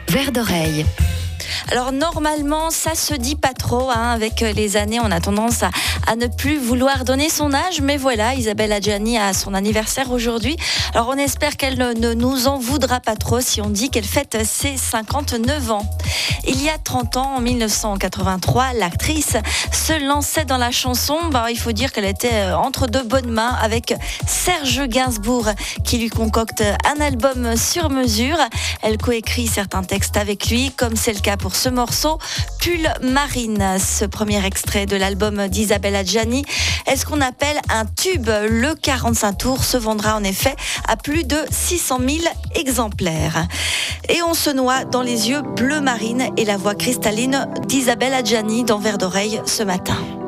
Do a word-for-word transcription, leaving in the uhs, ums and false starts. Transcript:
Vert d'oreille. Alors normalement, ça se dit pas trop. Hein. Avec les années, on a tendance à, à ne plus vouloir donner son âge. Mais voilà, Isabelle Adjani a son anniversaire aujourd'hui. Alors on espère qu'elle ne, ne nous en voudra pas trop si on dit qu'elle fête ses cinquante-neuf ans. Il y a trente ans, en mille neuf cent quatre-vingt-trois, l'actrice se lançait dans la chanson. Bah, il faut dire qu'elle était entre de bonnes mains avec Serge Gainsbourg qui lui concocte un album sur mesure. Elle coécrit certains textes avec lui, comme c'est le cas pour ce morceau, Pull Marine. Ce premier extrait de l'album d'Isabelle Adjani est ce qu'on appelle un tube. Le quarante-cinq tours se vendra en effet à plus de six cent mille exemplaires. Et on se noie dans les yeux bleu marine et la voix cristalline d'Isabelle Adjani dans Vert d'oreille ce matin.